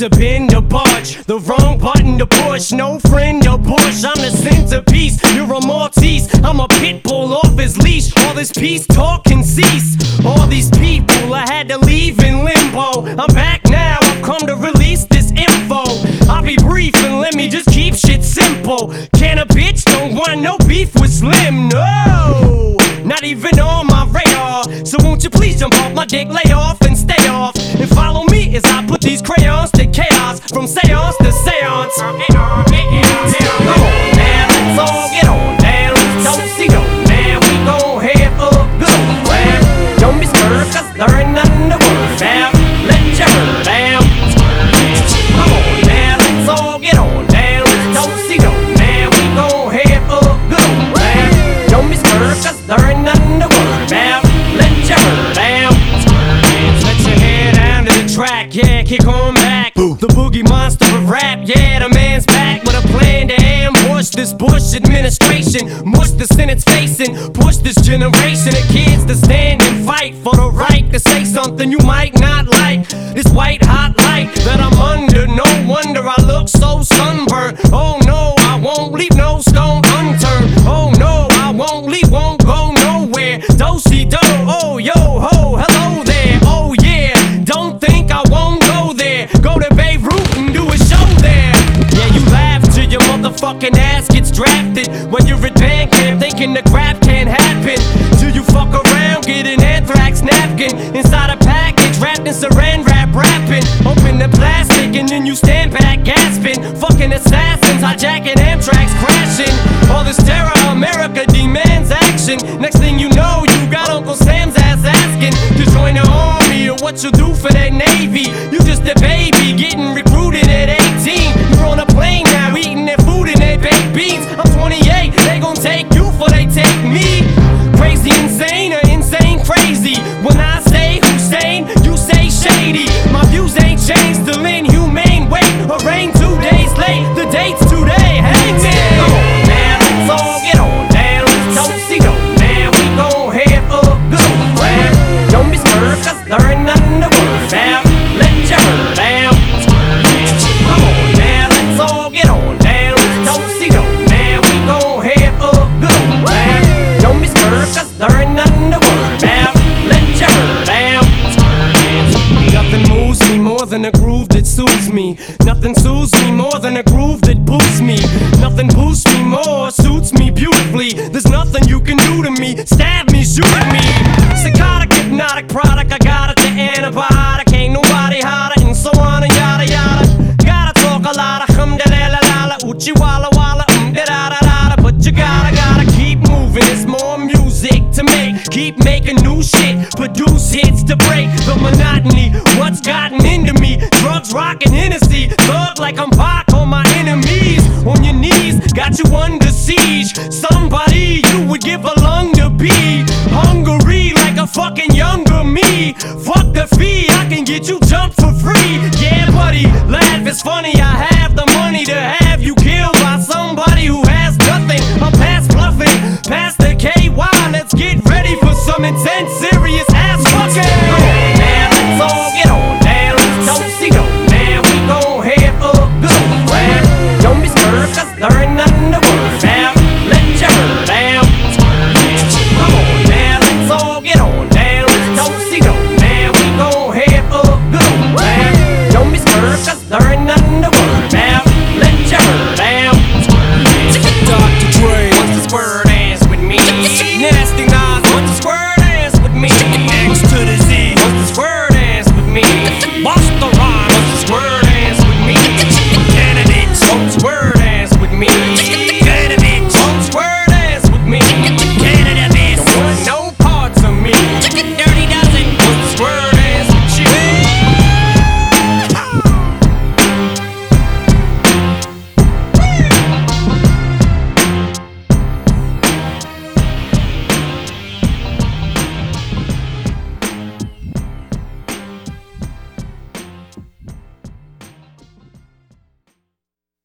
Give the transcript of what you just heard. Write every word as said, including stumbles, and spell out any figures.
to bend or budge, the wrong button to push. No friend to push, I'm the centerpiece. You're a Maltese, I'm a pit bull off his leash. All this peace talk can cease. All these people I had to leave in limbo. I'm back now, I've come to release this info. I'll be brief and let me just keep shit simple. Can a bitch don't want no beef with Slim? No, not even on my radar. So won't you please jump off my dick, lay off and stay off, and follow me as I put these crayons to chaos, from seance to seance. Come on now, let's all get on down. Don't see no man, we gon' have a good old laugh. Don't be scared, cause there ain't nothing to worry about. Let your hair down. Come on now, let's all get on down. Don't see no man, we gon' have a good old laugh. Don't be scared, cause there ain't nothing to worry about. Let your hair down. Let your hair down to the track, yeah, kick on back. Boo. The boogie monster of rap, yeah, the man's back with a plan to ambush this Bush administration. Mush the Senate's facing, push this generation of kids to stand and fight for the right to say something you might not like. This white hot light that I'm under, no wonder I look so sunburned. Oh no, I won't leave no stone unturned. Oh no, I won't leave, won't go nowhere. Do-si-do, oh yo ho, hello there. Oh yeah, don't think I won't go there. Go to Beirut and do a show there. Yeah, you laugh till your motherfucking ass gets drafted. When you're at band camp thinking the crap can't happen, till you fuck around, get an anthrax napkin inside a package wrapped in saran wrap, rapping. Open the plastic and then you stand back gasping. Fucking assassins hijacking Amtrak's crashing. All this terror, America demands action. Next thing you know, you got Uncle Sam's ass asking to join the army or what you do for that Navy. You just a baby getting recruited at eighteen. You're on a plane now eating their food and their baked beans. I'm twenty-eight, they gon' take you for they take me. Crazy insane or insane crazy. When I say Hussein, you say shady. My views ain't changed, still inhumane. Wait, or rain two days late, the date's today. Hey man, come on now, let's all get on down. Don't see no man, we gon' have a good old laugh. Don't be scared, cause there ain't nothing to worry about. Let your hair down. Come on now, let's all get on down. Don't see no man, we gon' have a good old laugh. Don't be scared, cause there ain't nothing to worry about. Let your hair down. Nothing moves me more than a groove that soothes me. Nothing soothes me more than a groove that boosts me. Nothing boosts me more, suits me beautifully. There's nothing you can do to me. Stab me, shoot me. Psychotic, hypnotic product, I got it, the antibiotic. Ain't nobody hotter, and so on and yada yada. Gotta talk a lot of hum da la la la la, uchi walla walla, um da da da da. But you gotta, gotta keep moving. It's more music to make. Keep making new shit, produce hits to break the monotony. What's gotten into me? Drugs, rock, and Hennessy. Thug like I'm Pac on my enemies. On your knees, got you under siege. Somebody you would give a lung to be. Hungry like a fucking younger me. Fuck the fee, I can get you jumped for free. Yeah, buddy, laugh, it's funny. I have the money to have you killed by somebody who has nothing. I'm past bluffing, past the K Y. Let's get ready for some intense, serious